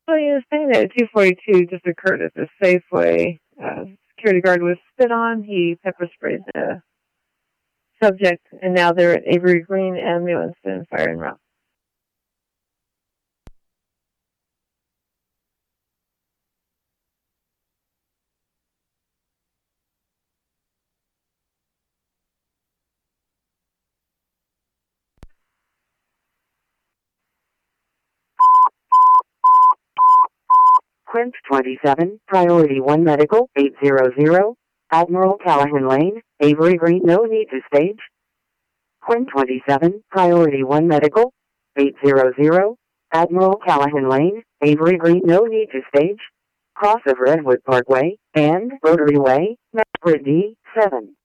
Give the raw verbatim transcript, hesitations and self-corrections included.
Well, he was saying that two forty-two just occurred at the Safeway. Uh, security guard was spit on. He pepper sprayed the subject, and now they're at Avery Green and New Winston Fire and Rock. Quint twenty-seven, Priority one Medical, eight hundred, Admiral Callahan Lane, Avery Green, no need to stage. Quint twenty-seven, Priority one Medical, eight hundred, Admiral Callahan Lane, Avery Green, no need to stage. Cross of Redwood Parkway, and Rotary Way, Mapper D, seven.